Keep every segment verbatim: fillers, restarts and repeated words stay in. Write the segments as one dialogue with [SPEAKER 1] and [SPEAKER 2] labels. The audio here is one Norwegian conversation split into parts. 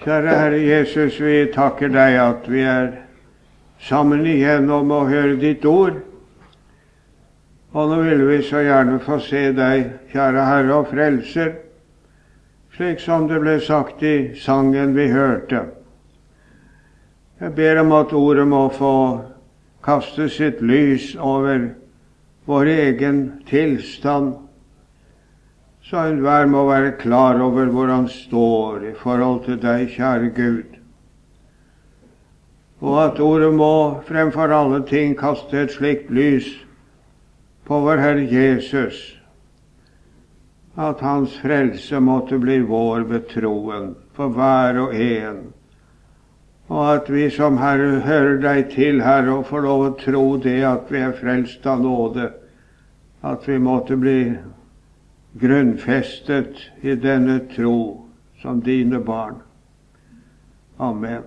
[SPEAKER 1] Kjære Herre Jesus, vi takker deg at vi er sammen igjen om å høre ditt ord. Og nå vil vi så gjerne få se deg, kjære Herre og Frelser, slik som det ble sagt i sangen vi hørte. Jeg ber om at ordet må få kaste sitt lys over vår egen tilstand, så enhver må være klar over hvor han står i forhold til deg, kjære Gud. Og at ordet må fremfor alle ting kaste et slikt lys på vår Herre Jesus, at hans frelse måtte bli vår betroen for hver og en, og at vi som Herre hører deg til, Herre, og får lov å tro det at vi er frelst av nåde, at vi måtte bli grunnfestet i denne tro som dine barn. Amen.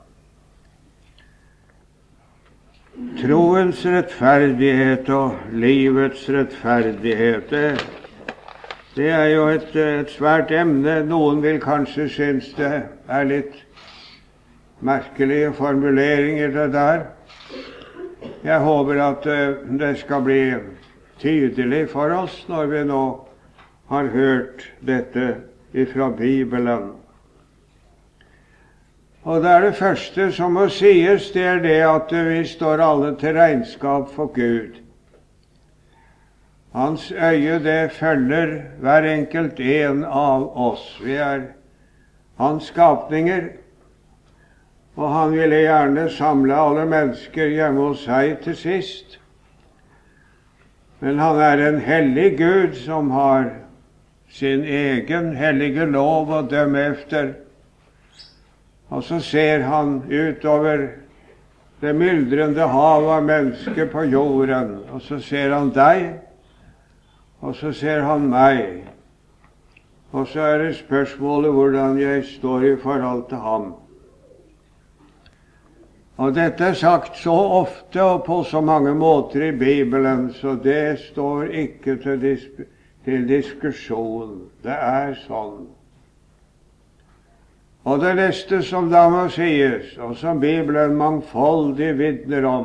[SPEAKER 1] Troens rettferdighet og livets rettferdighet, det, det er jo et, et svært emne. Noen vil kanskje synes det er litt merkelige formuleringer det der. Jeg håper at det skal bli tydelig for oss når vi nå har hørt dette ifra Bibelen. Og det er det første som må sies, det er det at vi står alle til regnskap for Gud. Hans øye, det følger hver enkelt en av oss. Vi er hans skapninger, og han ville gjerne samle alle mennesker hjemme hos seg til sist. Men han er en hellig Gud som har sin egen hellige lov å dømme efter. Og så ser han utover det myldrende hav av mennesker på jorden, og så ser han deg, og så ser han meg. Og så er det spørsmålet hvordan jeg står i forhold til ham. Og dette er sagt så ofte og på så mange måter i Bibelen, så det står ikke til diskusjon. til diskusjon. Det er sånn. Og det neste som da må sies, og som Bibelen mangfoldig vitner om,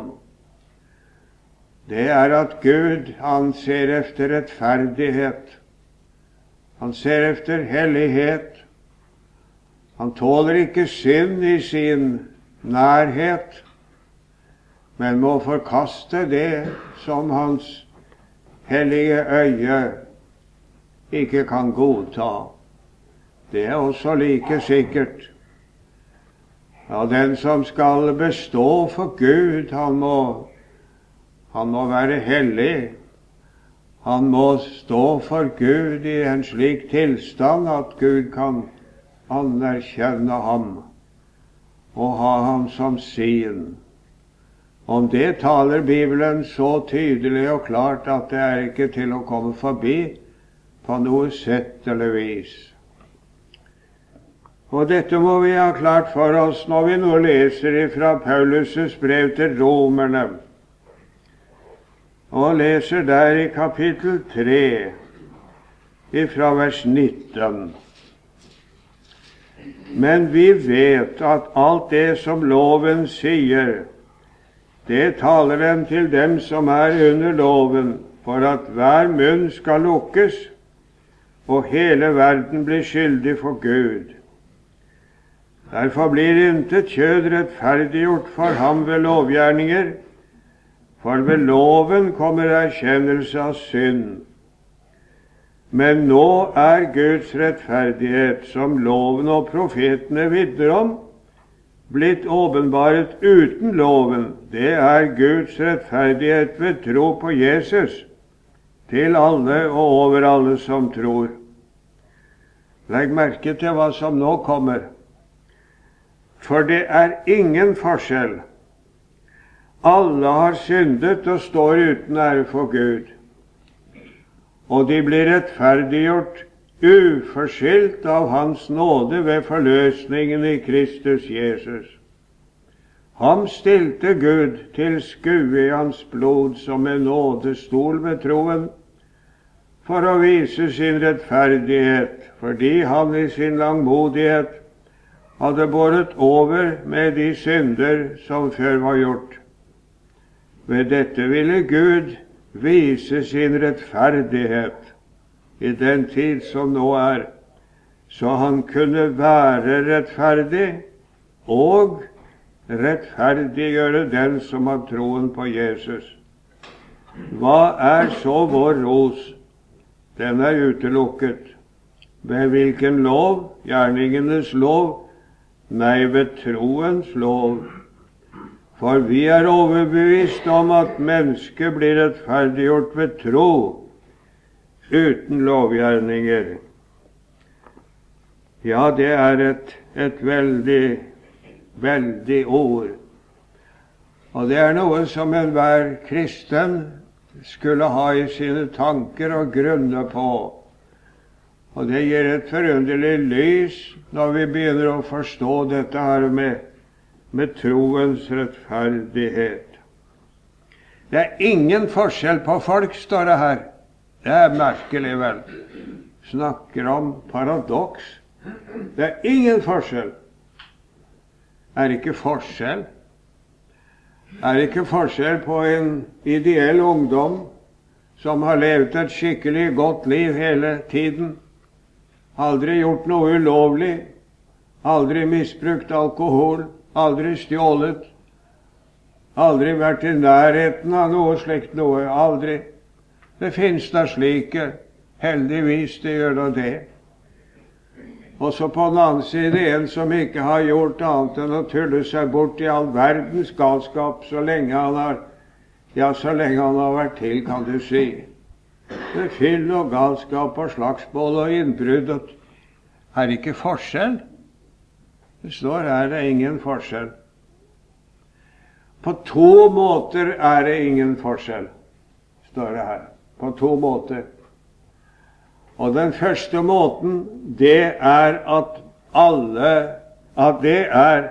[SPEAKER 1] det er at Gud, han ser efter rettferdighet. Han ser efter hellighet. Han tåler ikke synd i sin nærhet, men må forkaste det som hans hellige øye ikke kan godta. Det er også like sikkert. Ja, den som skal bestå for Gud, han må, han må være hellig. Han må stå for Gud i en slik tilstand at Gud kan anerkjenne ham og ha ham som sin. Om det taler Bibelen så tydelig og klart at det er ikke til å komme forbi på noe sett eller vis. Og dette må vi ha klart for oss når vi nå leser fra Paulus' brev til romerne, og leser der i kapittel tre, ifra vers nitten. Men vi vet at alt det som loven sier, det taler den til dem som er under loven, for at hver munn skal lukkes, og hele verden blir skyldig for Gud. Derfor blir intet kjød rettferdiggjort for ham ved lovgjerninger, for ved loven kommer erkjennelse av synd. Men nå er Guds rettferdighet, som loven og profetene vitner om, blitt åpenbaret uten loven. Det er Guds rettferdighet ved tro på Jesus, til alle og over alle som tror. Legg merke til hva som nå kommer. For det er ingen forskjell. Alle har syndet og står uten ære for Gud. Og de blir rettferdiggjort uforskyldt av hans nåde ved forløsningen i Kristus Jesus. Ham stilte Gud til skue i hans blod som en nådestol ved troen, for å vise sin rettferdighet, fordi han i sin langmodighet hadde båret over med de synder som før var gjort. Ved dette ville Gud vise sin rettferdighet i den tid som nå er, så han kunne være rettferdig og rettferdiggjøre den som har troen på Jesus. Hva er så vår ros? Den er utelukket. Ved hvilken lov? Gjerningenes lov? Nei, ved troens lov. For vi er overbevist om at mennesket blir rettferdiggjort ved tro, uten lovgjerninger. Ja, det er et, et veldig, veldig ord. Og det er noe som enhver kristen skulle ha i sine tanker og grunne på. Og det gir et forunderlig lys når vi begynner å forstå dette her med, med troens rettferdighet. Det er ingen forskjell på folk, står det her. Det er merkelig, vel. Snakker om paradoks. Det er ingen forskjell. Er det ikke forskjell? Er det ikke forskjell på en ideell ungdom som har levd et skikkelig godt liv hele tiden, aldri gjort noe ulovlig, aldri misbrukt alkohol, aldri stjålet, aldri vært i nærheten av noe slikt noe, aldri. Det finnes da slike, heldigvis det gjør da det. Og så på den annen side en som ikke har gjort annet enn å tulle seg bort i all verdens galskap så lenge han har, ja, så lenge han har vært til, kan du si. Det er fyll og galskap og slagsmål og innbrudd. Er det ikke forskjell? Det står her det er ingen forskjell. På to måter er det ingen forskjell, står det her. På to måter. Og den første måten, det er at alle, at det er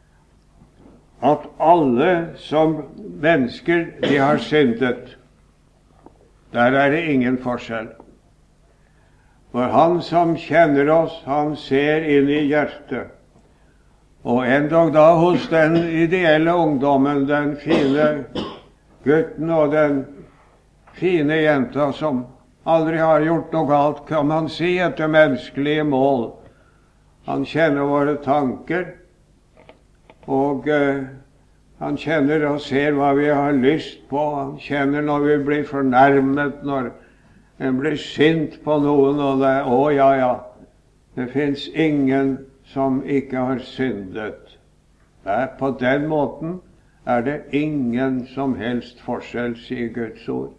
[SPEAKER 1] at alle som mennesker, de har syndet. Der er det ingen forskjell. For han som kjenner oss, han ser inn i hjertet. Og endog da hos den ideelle ungdommen, den fine gutten og den fine jenta som aldri har gjort noe galt, kan man si etter menneskelige mål. Han kjenner våre tanker, og uh, han kjenner og ser hva vi har lyst på. Han kjenner når vi blir fornærmet, når en blir sint på noen, og det er, å ja, ja, det finnes ingen som ikke har syndet. Det er på den måten er det ingen som helst forskjell, sier Guds ord.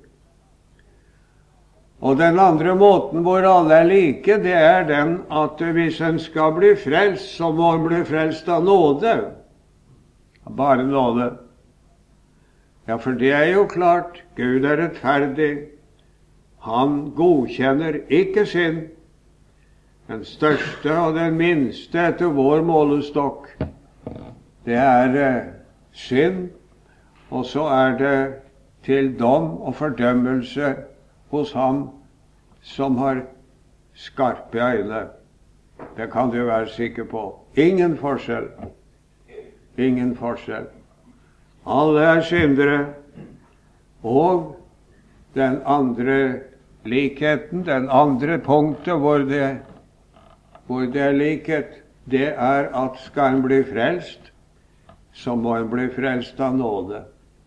[SPEAKER 1] Og den andre måten hvor alle er like, det er den at hvis en skal bli frelst, så må en bli frelst av nåde. Bare nåde. Ja, for det er jo klart, Gud er rettferdig. Han godkjenner ikke synd. Den største og den minste etter vår målestokk, det er eh, synd, og så er det til dom og fordømmelse hos ham som har skarpe øyne. Det kan du være sikker på. Ingen forskjell. Ingen forskjell. Alle er syndere. Og den andre likheten, den andre punktet hvor det, hvor det er likhet, det er at skal en bli frelst, så må en bli frelst av nåde.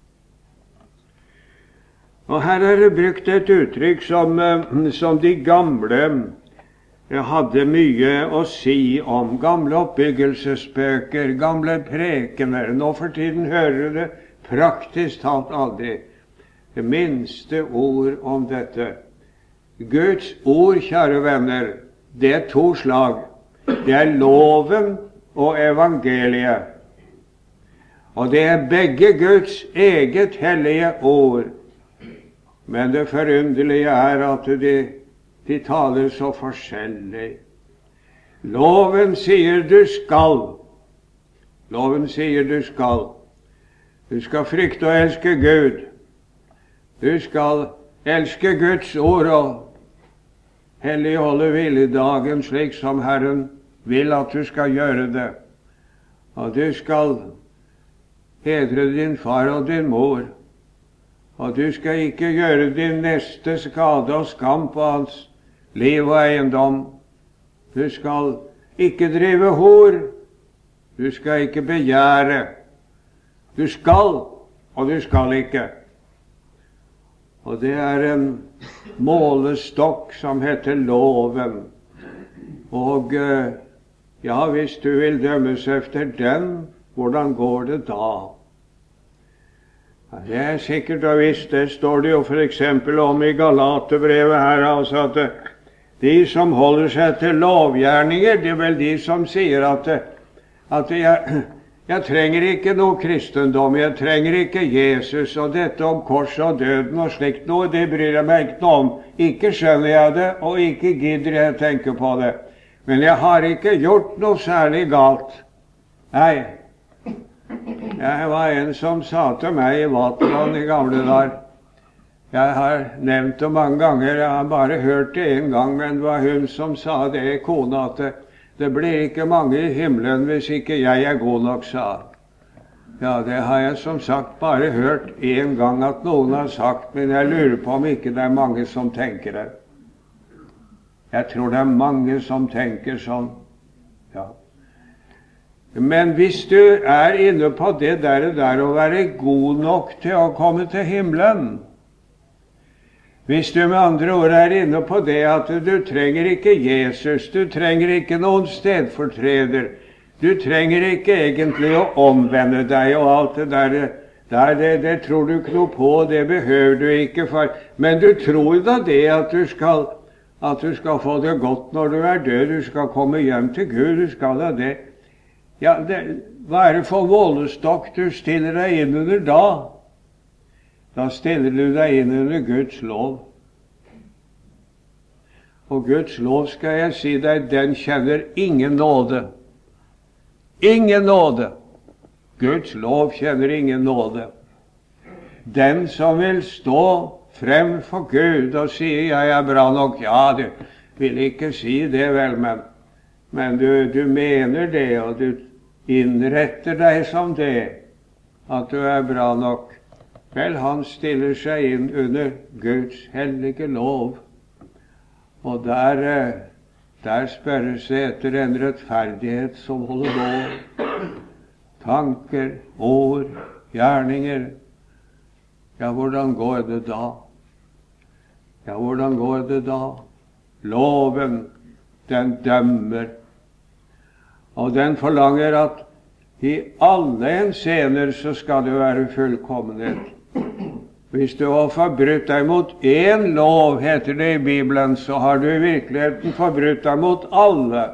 [SPEAKER 1] Og her er det brukt et uttrykk som, som de gamle hadde mye å si om. Gamle oppbyggelsesbøker, gamle prekener. Nå for tiden hører det praktisk talt aldri det minste ord om dette. Guds ord, kjære venner, det er to slag. Det er loven og evangeliet. Og det er begge Guds eget hellige ord. Men det forunderlige er at de, de taler så forskjellig. Loven sier du skal. Loven sier du skal. Du skal frykte og elske Gud. Du skal elske Guds ord og helligholde hviledagen slik som Herren vil at du skal gjøre det. Og du skal hedre din far og din mor. Og du skal ikke gjøre din neste skade og skam på hans liv og eiendom. Du skal ikke drive hor. Du skal ikke begjære. Du skal, og du skal ikke. Og det er en målestokk som heter loven. Og ja, hvis du vil dømmes efter den, hvordan går det da? Det er sikkert og visst. Det står det jo for eksempel om i Galaterbrevet her, altså at de som holder seg til lovgjerninger, det er vel de som sier at, at jeg, jeg trenger ikke noe kristendom, jeg trenger ikke Jesus, og dette om kors og døden og slikt noe, det bryr jeg meg ikke noe om. Ikke skjønner jeg det, og ikke gidder jeg tenke på det. Men jeg har ikke gjort noe særlig galt. Nei. Jeg var en som sa til meg i Vaterland i gamle dager. Jeg har nevnt det mange ganger, jeg har bare hørt det en gang, men det var hun som sa det, kona, at det, det blir ikke mange i himmelen hvis ikke jeg er god nok, sa. Ja, det har jeg som sagt bare hørt en gang at noen har sagt, men jeg lurer på om ikke det er mange som tenker det. Jeg tror det er mange som tenker sånn. Ja. Men hvis du er inne på det der, der å være god nok til å komme til himmelen, hvis du med andre ord er inne på det at du trenger ikke Jesus, du trenger ikke noen stedfortreder, du trenger ikke egentlig å omvende deg og alt det der, der det, det tror du ikke noe på, det behøver du ikke for, men du tror da det at du skal, at du skal få det godt når du er død, du skal komme hjem til Gud, du skal da det. Ja, det, hva er det for målestokk du stiller deg inn under da? Da stiller du deg inn under Guds lov. Og Guds lov, skal jeg si deg, den kjenner ingen nåde. Ingen nåde. Guds lov kjenner ingen nåde. Den som vil stå frem for Gud og si, jeg er bra nok, ja, du vil ikke si det vel, men, men du, du mener det, og du innretter deg som det, at du er bra nok. Vel, han stiller seg inn under Guds hellige lov, og der, der spørres det etter en rettferdighet som holder lov. Tanker, ord, gjerninger. Ja, hvordan går det da? Ja, hvordan går det da? Loven, den dømmer, og den forlanger at i alle henseender så skal det være fullkommenhet. Hvis du har forbrutt deg mot én lov, heter det i Bibelen, så har du i virkeligheten forbrutt deg mot alle.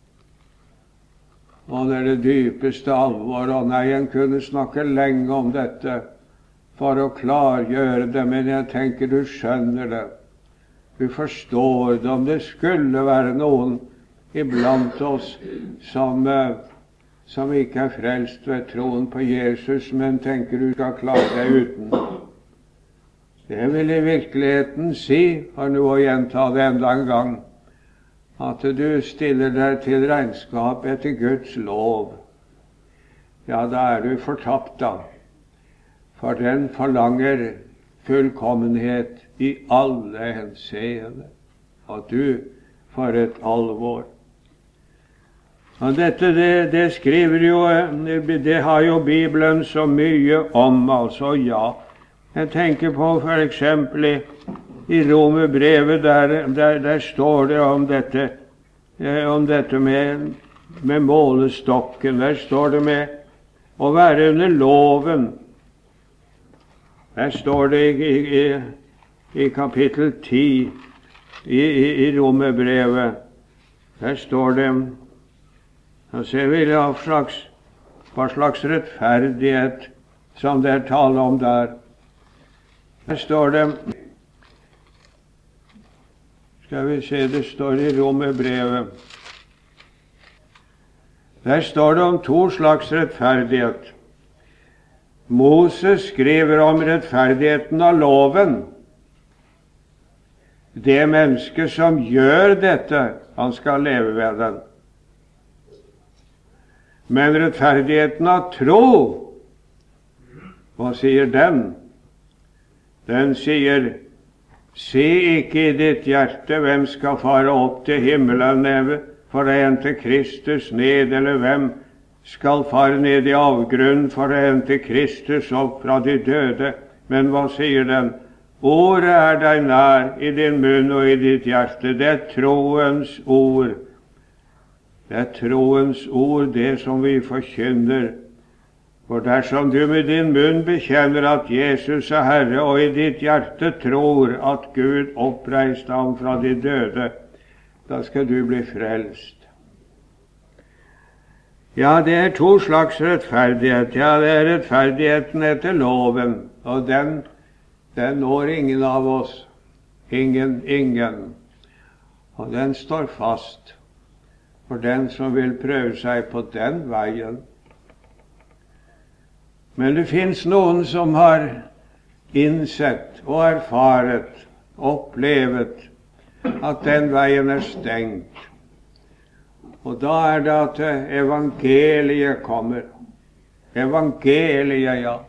[SPEAKER 1] Og det er det dypeste alvor, og nei, en kunne snakke lenge om dette for å klargjøre det, men jeg tenker du skjønner det. Du forstår det, om det skulle være noen iblant oss som, som ikke er frelst ved troen på Jesus, men tenker du skal klare deg uten. Det vil i virkeligheten si, for nå å gjenta det enda en gang, at du stiller deg til regnskap etter Guds lov. Ja, da er du fortapt da, for den forlanger fullkommenhet i alle henseende. Og du, for et alvor. Og dette, det, det skriver jo, det har jo Bibelen så mye om, altså, ja. Jeg tenker på for eksempel i, i Romerbrevet, der, der, der står det om dette, om dette med, med målestokken. Der står det med å være under loven. Der står det i, i, i kapittel ti i, i, i Romerbrevet. Der står det, og så vil jeg ha slags, hva slags rettferdighet som det er tale om der. Der står det, skal vi se, det står i Romerbrevet. Der står det om to slags rettferdighet. Moses skriver om rettferdigheten av loven. Det menneske som gjør dette, han skal leve ved den. Men rettferdigheten av tro, hva sier den? Den sier, se ikke i ditt hjerte hvem skal fare opp til himmelen for å hente Kristus ned, eller hvem skal fare ned i avgrunnen for å hente Kristus opp fra de døde. Men hva sier den? Ordet er deg nær i din munn og i ditt hjerte. Det er troens ord. Det er troens ord, det som vi forkynner. For dersom du med din munn bekjenner at Jesus er Herre, og i ditt hjerte tror at Gud oppreiste ham fra de døde, da skal du bli frelst. Ja, det er to slags rettferdighet. Ja, det er rettferdigheten etter loven, og den, den når ingen av oss. Ingen, ingen. Og den står fast for den som vil prøve seg på den veien. Men det finnes noen som har innsett og erfaret, opplevet, at den veien er stengt. Og da er det at evangeliet kommer. Evangeliet, ja.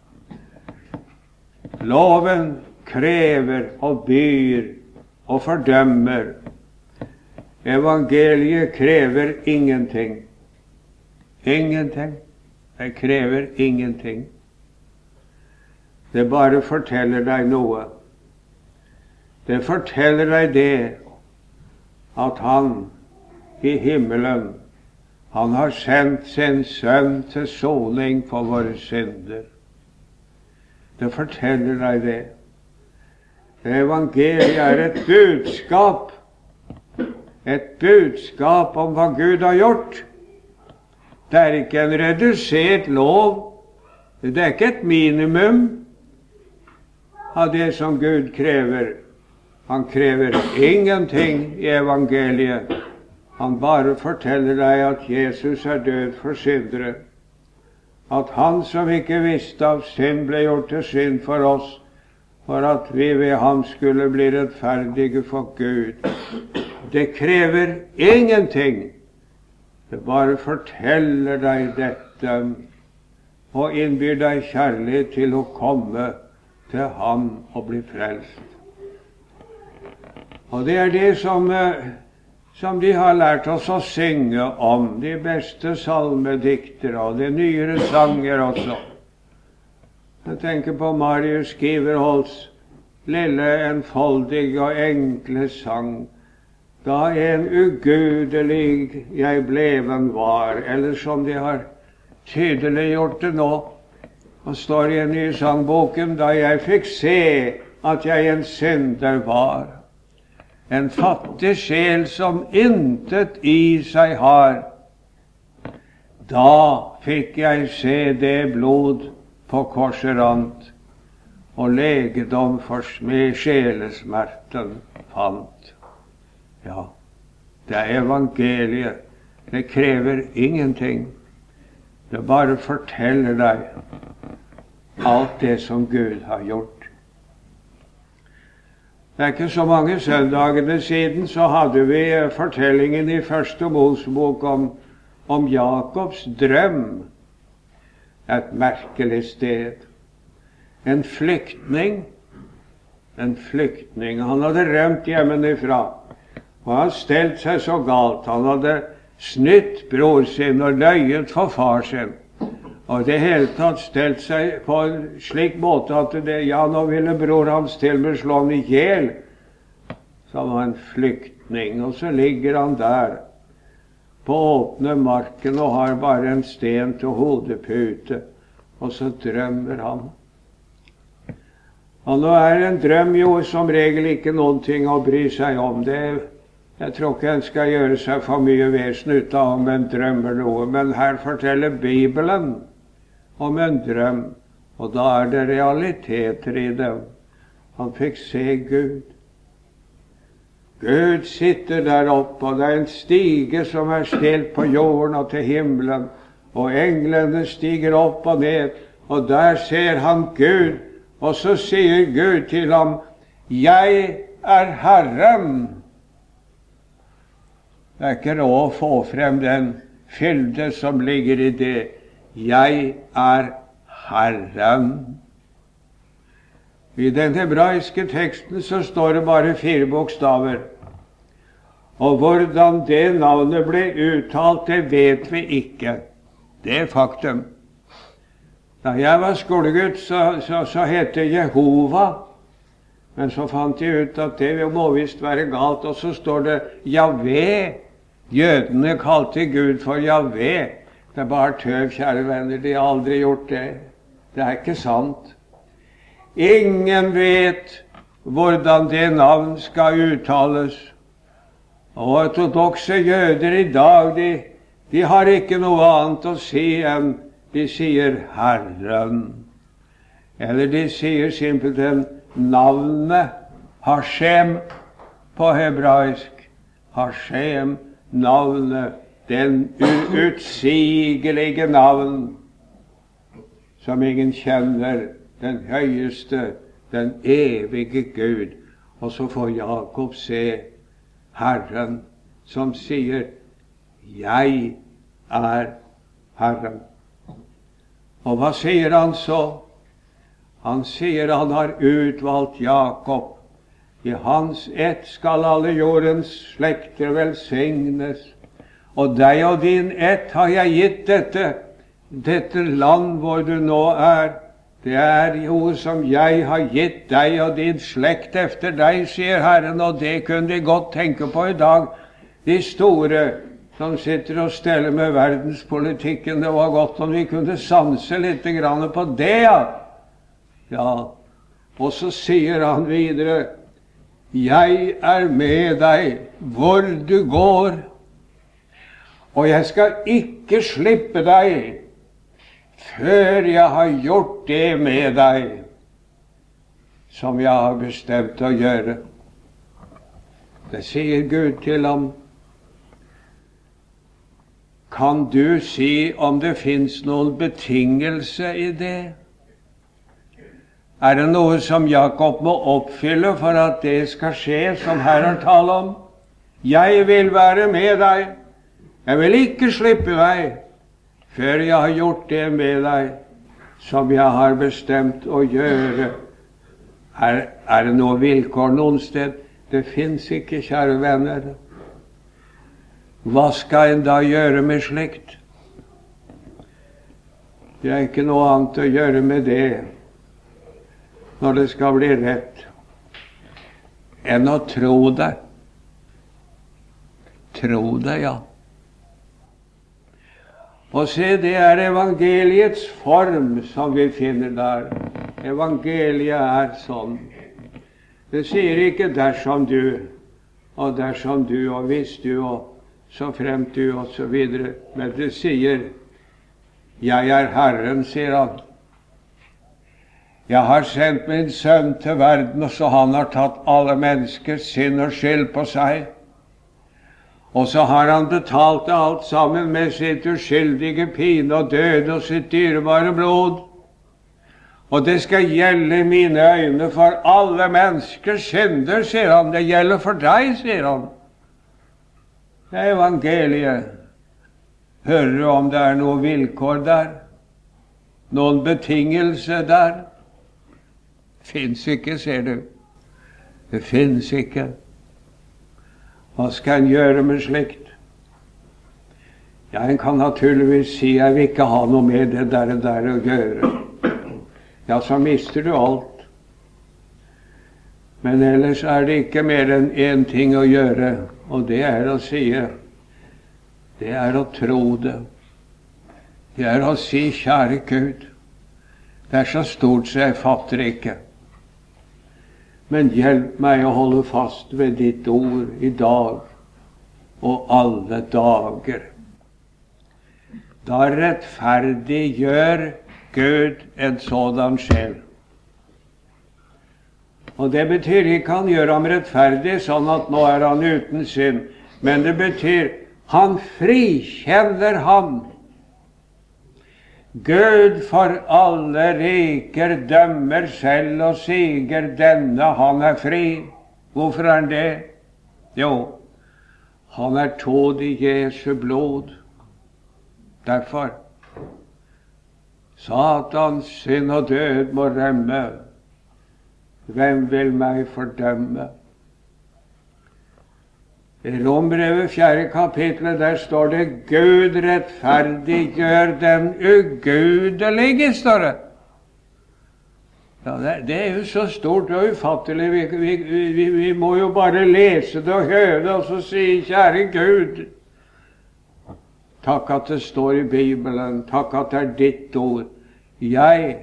[SPEAKER 1] Loven krever og byr og fordømmer. Evangeliet krever ingenting. Ingenting. Det krever ingenting. Det bare forteller deg noe. Det forteller deg det at han i himmelen, han har sendt sin sønn til soning for våre synder. Det forteller deg det. Det evangeliet er et budskap. Et budskap om hva Gud har gjort. Det er ikke en redusert lov. Det er ikke et minimum av det som Gud krever. Han krever ingenting i evangeliet. Han bare forteller deg at Jesus er død for syndere. At han som ikke visste av synd, ble gjort til synd for oss, for at vi ved ham skulle bli rettferdige for Gud. Det krever ingenting. Det bare forteller deg dette og innbyr deg kjærlighet til å komme til ham og bli frelst. Og det er det som, som de har lært oss å synge om, de beste salmediktere og de nyere sanger også. Jeg tenker på Marius Giverholts lille, enfoldige og enkle sang. Da en ugudelig jeg bleven var, eller som de har tydelig gjort det nå, og står i en ny sangboken, da jeg fikk se at jeg en synder var, en fattig sjel som intet i seg har. Da fikk jeg se det blod på korset rant, og legedom for sjelesmerten fant. Ja, det er evangeliet. Det krever ingenting. Det bare forteller deg alt det som Gud har gjort. Det er ikke så mange søndagene siden så hadde vi fortellingen i Første Mosebok om, om Jakobs drøm. Et merkelig sted. En flyktning. En flyktning. Han hadde rømt hjemmefra. Og han stelt seg så galt. Han hadde snytt bror sin og løyet for far sin. Og det hele tatt stelt seg på en slik måte at det, ja, nå ville bror hans til med slå han i hjel. Som var en flyktning. Og så ligger han der på åpne marken og har bare en sten til hodepute. Og så drømmer han. Og nå er en drøm jo som regel ikke noen ting å bry seg om. Det er Jeg tror ikke en skal gjøre seg for mye vesen ut av om en drømmer noe, men her forteller Bibelen om en drøm, og da er det realiteter i dem. Han fikk se Gud. Gud sitter der oppe, og det er en stige som er stilt på jorden og til himmelen, og englene stiger opp og ned, og der ser han Gud, og så sier Gud til ham, «Jeg er Herren». Det er ikke råd å få frem den fylde som ligger i det. Jeg er Herren. I den hebraiske teksten så står det bare fire bokstaver. Og hvordan det navnet ble uttalt, det vet vi ikke. Det er faktum. Da jeg var skolegutt, så, så, så het det Jehova. Men så fant jeg ut at det må visst være galt. Og så står det Javé. Jødene kalte Gud for Javé. Det er bare tøv, kjære venner. De har aldri gjort det. Det er ikke sant. Ingen vet hvordan det navn skal uttales. Og ortodokse jøder i dag, de, de har ikke noe annet å si enn de sier Herren. Eller de sier simpelthen navnet Hashem på hebraisk. Hashem, navnet, den uutsigelige navn som ingen kjenner, den høyeste, den evige Gud. Og så får Jakob se Herren som sier, jeg er Herren. Og hva sier han så? Han sier han har utvalgt Jakob. I hans ett skal alle jordens slekter velsignes. Og deg og din ett har jeg gitt dette, dette land hvor du nå er. Det er jo som jeg har gitt deg og din slekt efter deg, sier Herren, og det kunne de godt tenke på i dag. De store som sitter og steller med verdenspolitikken, det var godt om vi kunne sanse litt grann på det, ja. Ja, og så sier han videre, jeg er med deg hvor du går, og jeg skal ikke slippe deg før jeg har gjort det med deg som jeg har bestemt å gjøre. Det sier Gud til ham. Kan du si om det finnes noen betingelse i det? Er det noe som Jakob må oppfylle for at det skal skje, som her er tale om? Jeg vil være med deg. Jeg vil ikke slippe deg før jeg har gjort det med deg som jeg har bestemt å gjøre. Er, er det noe vilkår noen sted? Det finnes ikke, kjære venner. Hva skal en da gjøre med slikt? Det er ikke noe annet å gjøre med det når det skal bli rett, enn å tro det. Tro det, ja. Og se, det er evangeliets form som vi finner der. Evangeliet er sånn. Det sier ikke dersom du, og dersom du, og hvis du, og så fremt du, og så videre. Men det sier, jeg er Herren, sier han. Jeg har sendt min sønn til verden, og så han har tatt alle menneskers synd og skyld på seg. Og så har han betalt det alt sammen med sitt uskyldige pine og død og sitt dyrebare blod. Og det skal gjelde i mine øyne for alle menneskers synder, sier han. Det gjelder for deg, sier han. Det er evangeliet. Hører du om det er noe vilkår der? Noen betingelse der? Fins ikke, ser du. Det fins ikke. Hva skal en gjøre med slikt? Ja, en kan naturligvis si, jeg vil ikke ha noe med det der og der å gjøre. Ja, så mister du alt. Men ellers er det ikke mer enn én ting å gjøre, og det er å si, det er å tro det. Det er å si, kjære Gud, det er så stort så jeg fatter ikke. Men hjelp meg å holde fast ved ditt ord i dag og alle dager. Da rettferdiggjør Gud en sådan sjel. Og det betyr ikke han gjør ham rettferdig sånn at nå er han uten synd, men det betyr han frikjenner ham. Gud for alle riker dømmer selv og sier denne han er fri. Hvorfor er han det? Jo, han er tåd i Jesu blod. Derfor Satans synd og død må rømme. Hvem vil meg fordømme? I Rombrevet fjerde kapitlet, der står det Gud rettferdiggjør den ugudelige, står det. Ja, det, det er jo så stort og ufattelig. Vi, vi, vi, vi må jo bare lese det og høre det, og så si, kjære Gud, takk at det står i Bibelen, takk at det er ditt ord. Jeg,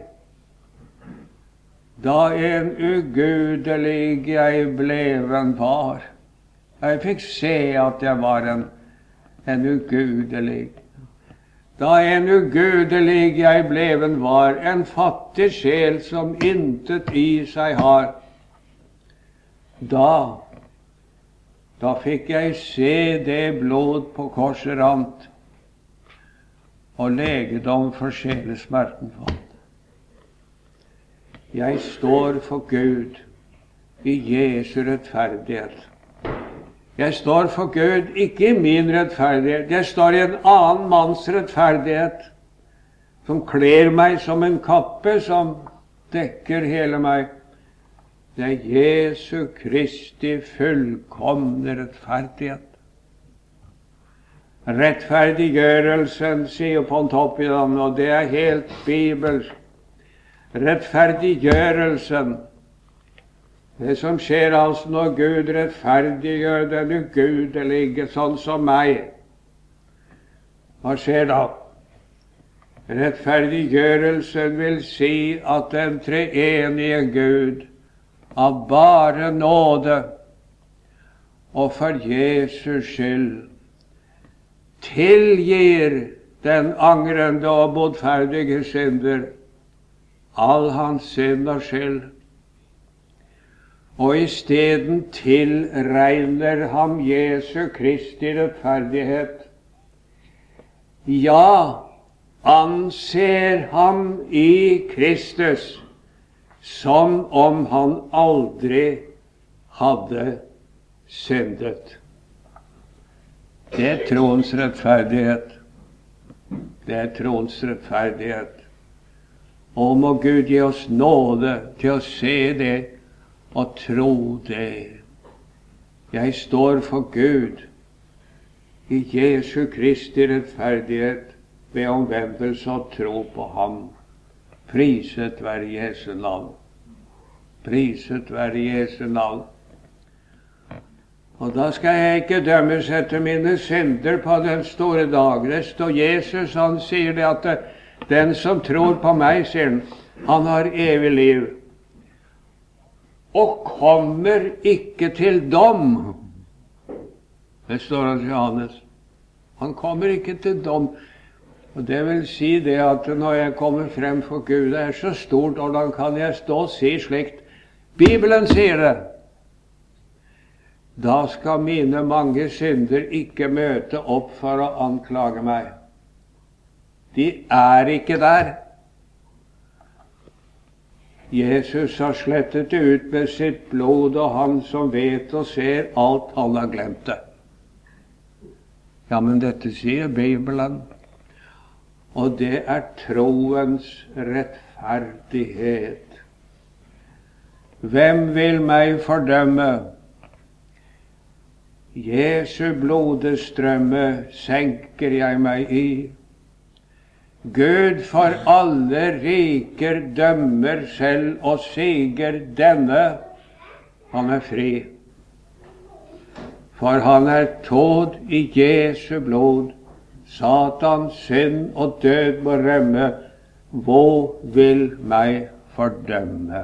[SPEAKER 1] da en ugudelig jeg bleven var, jeg fikk se at jeg var en, en ugudelig. Da en ugudelig jeg bleven var, en fattig sjel som intet i seg har. Da, da fikk jeg se det blod på korset rant, og legedom for sjelesmerten fant. Jeg står for Gud i Jesu rettferdighet. Jeg står for Gud, ikke i min rettferdighet. Jeg står i en annen manns rettferdighet, som kler meg som en kappe, som dekker hele meg. Det er Jesu Kristi fullkomne rettferdighet. Rettferdiggjørelsen, sier Pontoppidan, og det er helt bibelsk. Rettferdiggjørelsen, det som skjer altså når Gud rettferdiggjør den ugudelige, sånn som meg. Hva skjer da? Rettferdiggjørelsen vil si at den treenige Gud av bare nåde og for Jesus skyld tilgir den angrende og botferdige synder all hans synd og skyld, og isteden tilregner ham Jesu Kristi rettferdighet. Ja, anser ham i Kristus som om han aldri hadde syndet. Det er troens rettferdighet. Det er troens rettferdighet. Og må Gud gi oss nåde til å se det og tro det. Jeg står for Gud i Jesu Kristi rettferdighet ved omvendelse og tro på ham. Priset være Jesu navn. Priset være Jesu navn. Og da skal jeg ikke dømmes etter mine synder på den store dag. Det står Jesus, han sier det at den som tror på meg, sier han, han har evig liv. Og kommer ikke til dom. Det står hos Johannes. Han kommer ikke til dom. Og det vil si det at når jeg kommer frem for Gud, det er så stort, og da kan jeg stå og si slikt. Bibelen sier det. Da skal mine mange synder ikke møte opp for å anklage meg. De er ikke der. Jesus har slettet det ut med sitt blod, og han som vet og ser alt, han har glemt det. Ja, men dette sier Bibelen, og det er troens rettferdighet. Hvem vil meg fordømme? Jesu blodestrømme senker jeg meg i. Gud for alle riker dømmer selv og siger denne. Han er fri. For han er tåd i Jesu blod. Satans synd og død må rømme. Hvor vil meg fordømme?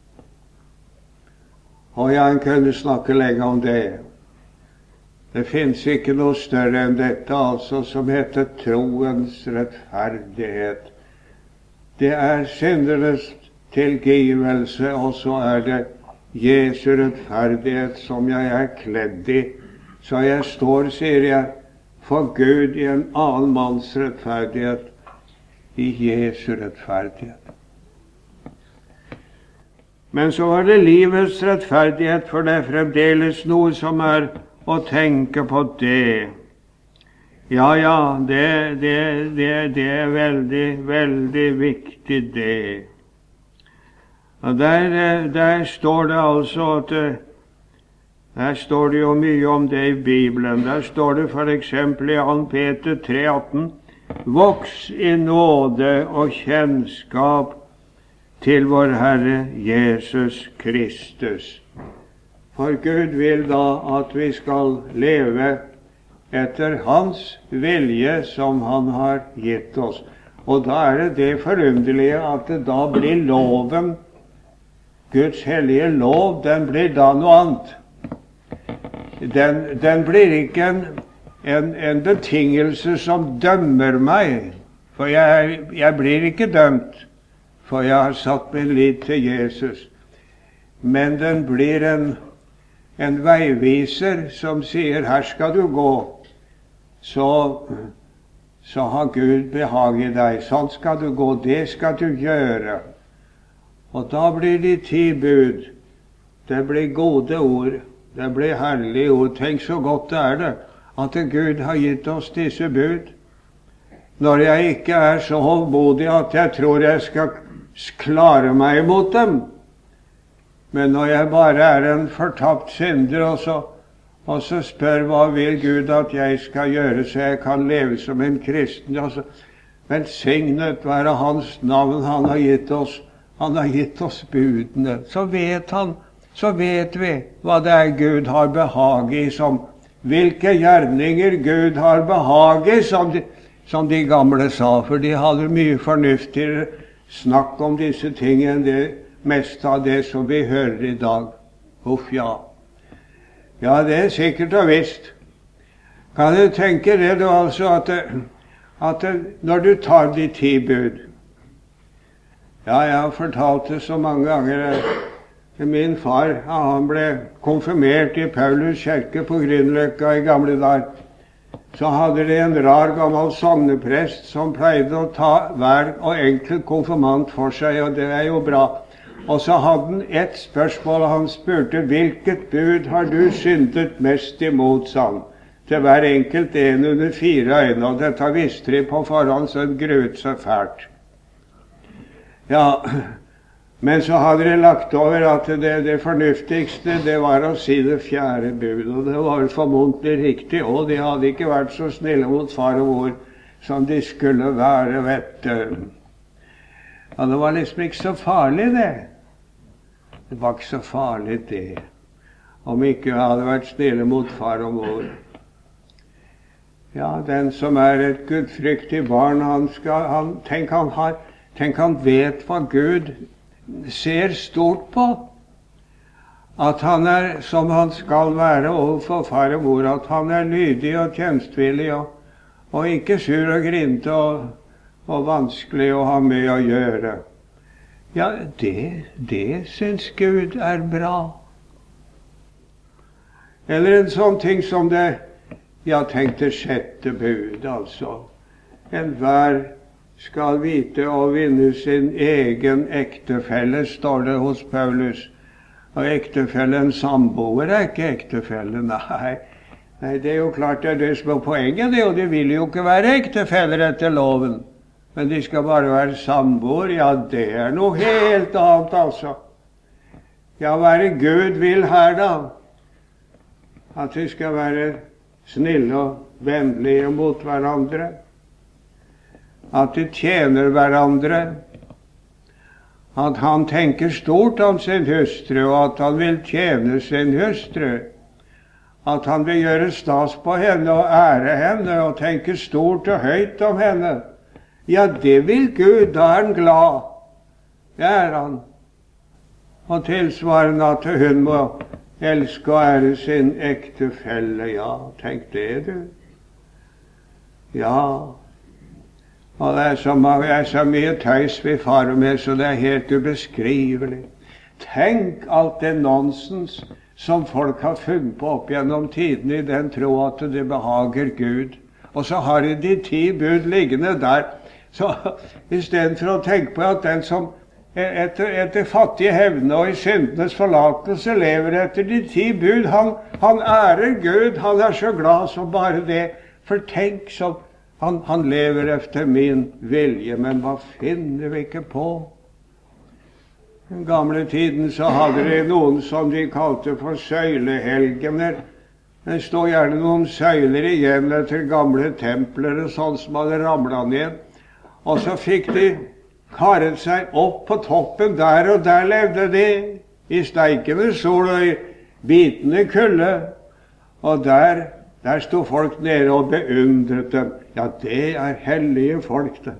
[SPEAKER 1] Og jeg kunne snakke lenge om det. Det finnes ikke noe større enn dette, altså, som heter troens rettferdighet. Det er syndernes tilgivelse, og så er det Jesu rettferdighet som jeg er kledd i. Så jeg står, sier jeg, for Gud i en annen manns rettferdighet, i Jesu rettferdighet. Men så er det livets rettferdighet, for det er fremdeles noe som er å tenke på det. Ja, ja, det, det, det, det er veldig, veldig viktig, det. Og der, der står det altså at der står det jo mye om det i Bibelen. Der står det for eksempel i Ann Peter tre atten: Voks i nåde og kjennskap til vår Herre Jesus Kristus. For Gud vil da at vi skal leve etter Hans vilje som Han har gitt oss. Og da er det det forunderlige at det da blir loven, Guds hellige lov, den blir da noe annet. Den, den blir ikke en, en, en betingelse som dømmer meg, for jeg, jeg blir ikke dømt, for jeg har satt min lit til Jesus. Men den blir en, en veiviser som sier, her skal du gå, så, så har Gud behag i deg. Sånn skal du gå, det skal du gjøre. Og da blir de ti bud, det blir gode ord, det blir herlige ord. Tenk så godt det er det, at Gud har gitt oss disse bud. Når jeg ikke er så hovmodig at jeg tror jeg skal klare meg mot dem, men når jeg bare er en fortapt synder, og så, og så spør hva vil Gud at jeg skal gjøre så jeg kan leve som en kristen, altså, velsignet være Hans navn, Han har gitt oss Han har gitt oss budene. Så vet han, så vet vi hva det er Gud har behag i, som hvilke gjerninger Gud har behag i, som de, som de gamle sa, for de hadde mye fornuftigere snakk om disse tingene enn det meste av det som vi hører i dag. Uff, ja. Ja, det er sikkert og visst. Kan du tenke det, du, altså, at, at når du tar de ti bud. Ja, jeg har fortalt det så mange ganger. Min far, ja, han ble konfirmert i Paulus kirke på Grünerløkka i gamle dager. Så hadde de en rar gammel sogneprest som pleide å ta hver og enkelt konfirmant for seg, og det er jo bra. Og så hadde han ett spørsmål, og han spurte, hvilket bud har du syndet mest imot, sa han. Til hver enkelt en under fire øyne, og dette visste de på forhånd, så det gruet seg fælt. Ja, men så hadde de lagt over at det, det fornuftigste, det var å si det fjerde bud, og det var formodentlig riktig, og de hadde ikke vært så snille mot far og mor som de skulle være, vet du. Ja, det var liksom ikke så farlig, det. Det var ikke så farlig, det, om ikke vi hadde vært snille mot far og mor. Ja, den som er et gudfryktig barn, han skal, han, tenk han har Tenk han vet hva Gud ser stort på. At han er som han skal være overfor far og mor. At han er lydig og tjenestvillig og, og ikke sur og grinte og, og vanskelig å ha med å gjøre. Ja, det, det syns Gud er bra. Eller en sånn ting som det, ja, tenk det sjette bud, altså. En hver skal vite å vinne sin egen ektefelle, står det hos Paulus. Og ektefellen samboer er ikke ektefelle, nei. Nei, det er jo klart det er det som er poenget, det, og de vil jo ikke være ektefeller etter loven. Men de skal bare være samboer, ja, det er noe helt annet, altså. Ja, hva er det Gud vil her, da? At de skal være snille og vennlige mot hverandre. At de tjener hverandre, at han tenker stort om sin hustru, og at han vil tjene sin hustru, at han vil gjøre stas på henne og ære henne og tenke stort og høyt om henne. Ja, det vil Gud, da er han glad. Det er han. Og tilsvarende at hun må elske og ære sin ektefelle. Ja, tenk det, du. Ja, og det er så, mange, det er så mye tøys vi farer med, så det er helt ubeskrivelig. Tenk alt det nonsens som folk har funnet på opp gjennom tiden i den tro at det behager Gud. Og så har de de ti bud liggende der. Så i stedet for å tenke på at den som etter, etter fattige hevne og i syndenes forlatelse lever etter de ti bud, han, han ærer Gud, han er så glad som bare det. For tenk så, han, han lever efter min vilje, men hva finner vi ikke på? I den gamle tiden så hadde de noen som de kalte for søylehelgener. Det står gjerne noen søyler igjen etter gamle templer og sånn som hadde ramlet ned. Og så fikk de karet seg opp på toppen der, og der levde de i steikende sol og i bitende kulde. Og der, der sto folk nede og beundret dem. Ja, det er hellige folk, det.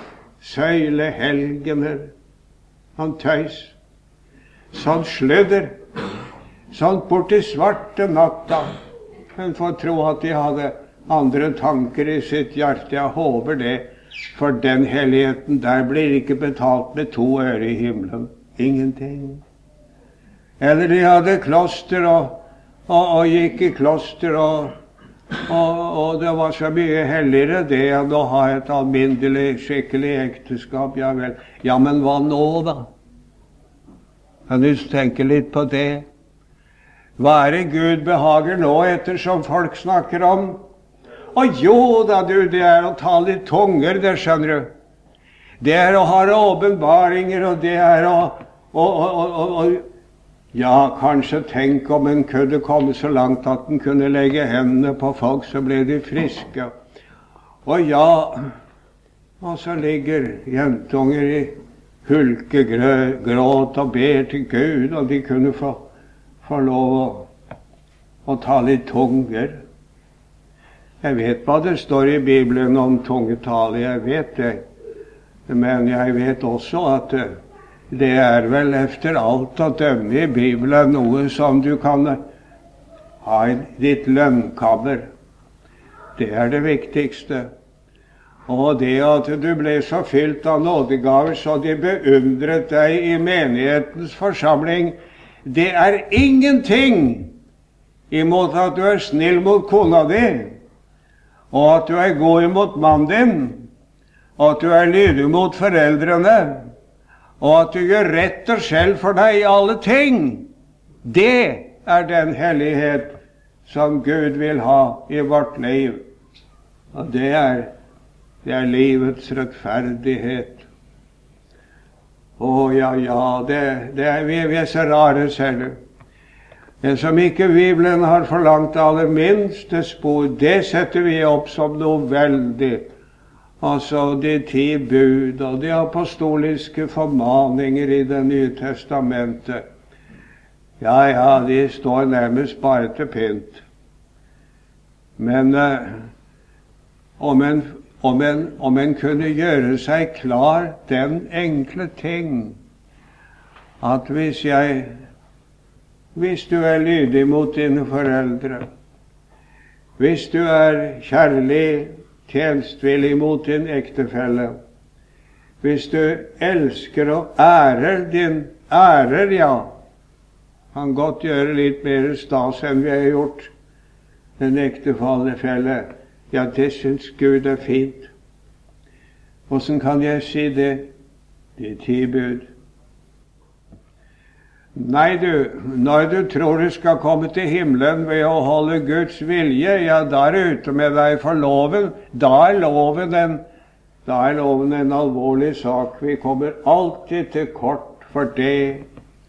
[SPEAKER 1] Søylehelgener. Han tøys. Sånn slødder. Sånn borti svarte natta. Men får tro at de hadde andre tanker i sitt hjerte. Jeg håper det. For den helligheten der blir ikke betalt med to øre i himmelen. Ingenting. Eller de hadde kloster og, og, og gikk i kloster, og, og, og det var så mye helligere det enn å ha et alminnelig, skikkelig ekteskap. Ja vel. Ja, men hva nå da? Kan du tenke litt på det? Hva er det Gud behager nå, ettersom folk snakker om? Og jo da, du, det er å tale i tunger, det skjønner du. Det er å ha åpenbaringer, og det er å og, og, og, og, ja, kanskje tenk om en kunne komme så langt at en kunne legge hendene på folk, så ble de friske. Og ja, og så ligger jentunger i hulkegråt og ber til Gud, og de kunne få, få lov å, å tale i tunger. Jeg vet hva det står i Bibelen om tungetale, jeg vet det. Men jeg vet også at det er vel efter alt å dømme i Bibelen noe som du kan ha i ditt lønnkammer. Det er det viktigste. Og det at du ble så fylt av nådegaver så de beundret deg i menighetens forsamling, det er ingenting imot at du er snill mot kona di, og at du er god imot mannen din, og at du er lydig mot foreldrene, og at du gjør rett og skjell for deg i alle ting. Det er den hellighet som Gud vil ha i vårt liv. Og det er, det er livets rettferdighet. Å, ja, ja, det, det er, vi, vi er så rare, ser du. Det som ikke Bibelen har forlangt aller minste spor, det setter vi opp som noe veldig. Altså de ti bud og de apostoliske formaninger i Det nye testamentet. Ja, ja, de står nærmest bare til pynt. Men eh, om, en, om, en, om en kunne gjøre seg klar den enkle ting at hvis jeg hvis du er lydig mot dine foreldre, hvis du er kjærlig tjenstvillig mot din ektefelle, hvis du elsker og ærer din ærer, ja, kan godt gjøre litt mer stas enn vi har gjort en ektefelle, ja, det syns Gud er fint. Hvordan kan jeg si det? De ti bud. Nei, du, når du tror du skal komme til himmelen ved å holde Guds vilje, ja, da er du ute med deg for loven. Da er loven en, da er loven en alvorlig sak. Vi kommer alltid til kort for det.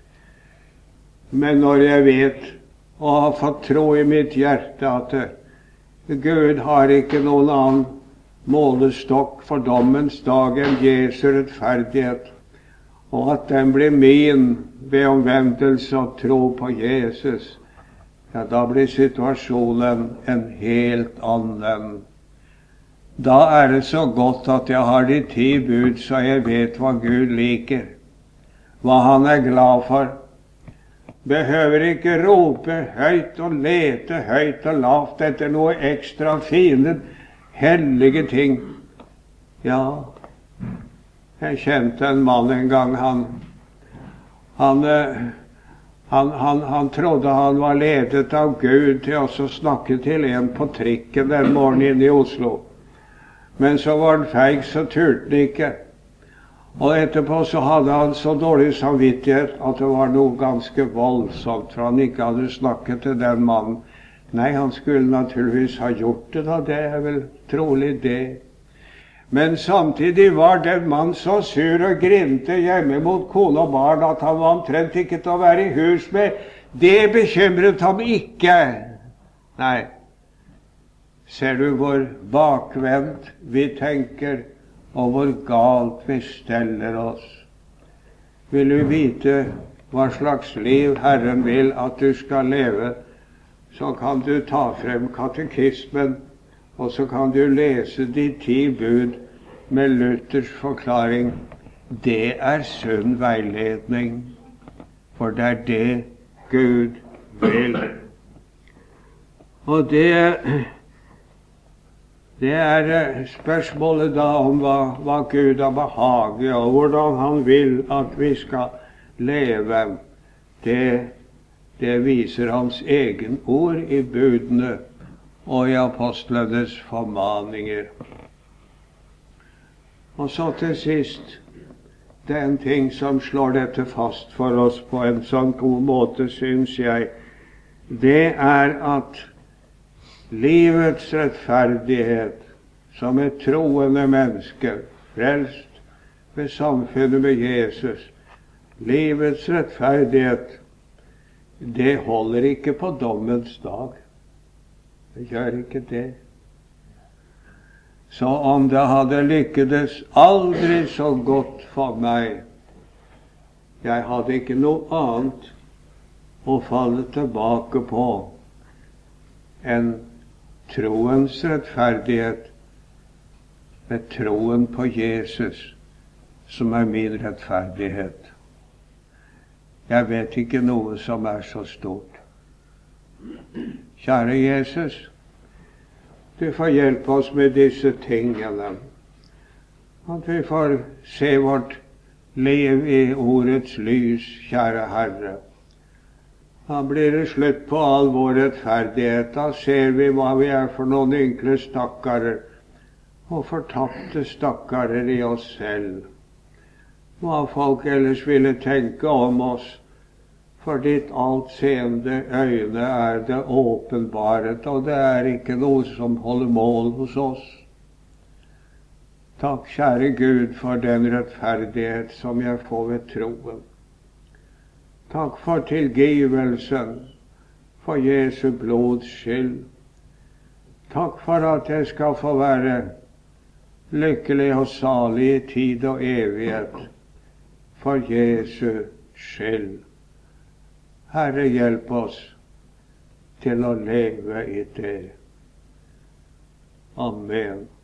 [SPEAKER 1] Men når jeg vet og har fått tro i mitt hjerte at Gud har ikke noen annen målestokk for dommens dag enn Jesu rettferdighet, og at den blir min ved omvendelse og tro på Jesus, ja, da blir situasjonen en helt annen. Da er det så godt at jeg har de ti bud, så jeg vet hva Gud liker, hva han er glad for. Behøver ikke rope høyt og lete høyt og lavt etter noe ekstra fine, hellige ting. Ja, jeg kjente en mann en gang, han, han, han, han, han trodde han var ledet av Gud til å snakke til en på trikken den morgenen inne i Oslo. Men så var han feig, så turte han ikke. Og etterpå så hadde han så dårlig samvittighet at det var noe ganske voldsomt, for han ikke hadde snakket til den mannen. Nei, han skulle naturligvis ha gjort det, da. Det er vel trolig det. Men samtidig var den mann så sur og grinte hjemme mot kone og barn at han var omtrent ikke til å være i hus med. Det bekymret ham ikke. Nei, ser du hvor bakvendt vi tenker, og hvor galt vi steller oss? Vil du vite hva slags liv Herren vil at du skal leve, så kan du ta frem katekismen, og så kan du lese de ti bud med Luthers forklaring. Det er sunn veiledning, for det er det Gud vil. Og det, det er spørsmålet da om hva, hva Gud har behag i, og hvordan han vil at vi skal leve. Det, det viser hans egen ord i budene og i apostlenes formaninger. Og så til sist, det er en ting som slår dette fast for oss på en sånn god måte, synes jeg. Det er at livets rettferdighet som et troende menneske, frelst ved samfunnet med Jesus, livets rettferdighet, det holder ikke på dommens dag. Det gjør ikke det. Så om det hadde lykkedes aldri så godt for meg, jeg hadde ikke noe annet å falle tilbake på enn troens rettferdighet, med troen på Jesus, som er min rettferdighet. Jeg vet ikke noe som er så stort. Kjære Jesus, du får hjelpe oss med disse tingene, at vi får se vårt liv i ordets lys, kjære Herre. Da blir det slutt på all vår rettferdighet. Da ser vi hva vi er for noen enkle stakkarer, og fortapte stakkarer i oss selv. Hva folk ellers ville tenke om oss, for ditt altseende øyne er det åpenbaret, og det er ikke noe som holder mål hos oss. Takk, kjære Gud, for den rettferdighet som jeg får ved troen. Takk for tilgivelsen, for Jesu blods skyld. Takk for at jeg skal få være lykkelig og salig i tid og evighet, for Jesu skyld. Herre, hjelp oss til å leve i det. Amen.